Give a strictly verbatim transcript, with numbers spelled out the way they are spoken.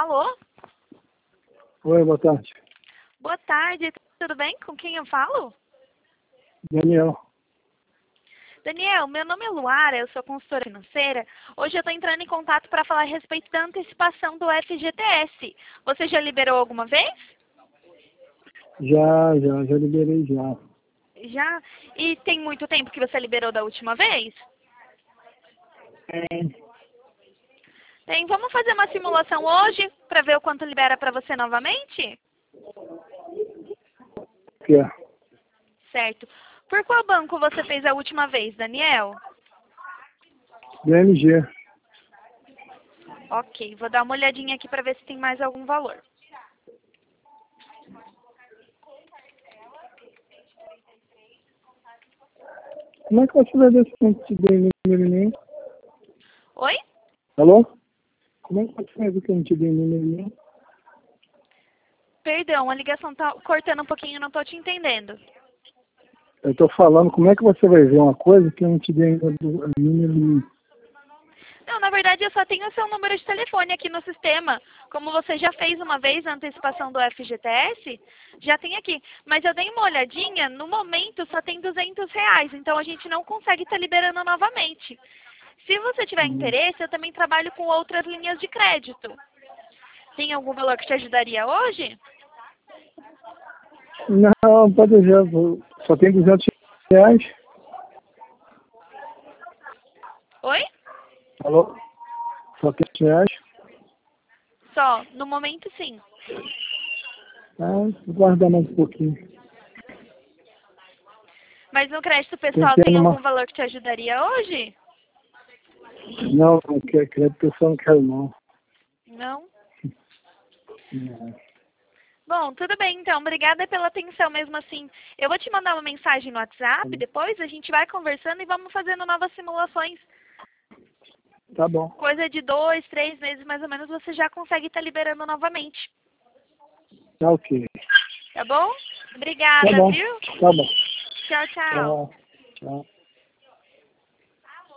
Alô? Oi, boa tarde. Boa tarde, tudo bem? Com quem eu falo? Daniel. Daniel, meu nome é Luara, eu sou consultora financeira. Hoje eu estou entrando em contato para falar a respeito da antecipação do F G T S. Você já liberou alguma vez? Já, já, já liberei já. Já? E tem muito tempo que você liberou da última vez? É. Tem. Vamos fazer uma simulação hoje para ver o quanto libera para você novamente? Que é? Certo. Por qual banco você fez a última vez, Daniel? B M G. Ok, vou dar uma olhadinha aqui para ver se tem mais algum valor. Como é que você vai ver se não te dei número nenhum? Oi? Alô? Como é que você vai ver que eu não te dei número nenhum? Perdão, a ligação tá cortando um pouquinho, não estou te entendendo. Eu tô falando, como é que você vai ver uma coisa que eu não te dei número nenhum? Não, na verdade eu só tenho o seu número de telefone aqui no sistema. Como você já fez uma vez a antecipação do F G T S, já tem aqui. Mas eu dei uma olhadinha, no momento só tem duzentos reais, então a gente não consegue estar liberando novamente. Se você tiver Hum. interesse, eu também trabalho com outras linhas de crédito. Tem algum valor que te ajudaria hoje? Não, pode deixar. Só tem duzentos reais. Oi? Alô? Só tem duzentos reais. Só, no momento sim. Ah, vou guardar mais um pouquinho. Mas no crédito Tem pessoal que ter tem numa... algum valor que te ajudaria hoje? Não, não quero, crédito pessoal não quero não. Não? Não. Bom, tudo bem então. Obrigada pela atenção mesmo assim. Eu vou te mandar uma mensagem no WhatsApp, depois a gente vai conversando e vamos fazendo novas simulações. Tá bom. Coisa de dois, três meses mais ou menos você já consegue estar liberando novamente. Tá ok. Tá bom? Tá Obrigada, bom. viu? Tá bom. Tchau, tchau. Tchau. Tchau.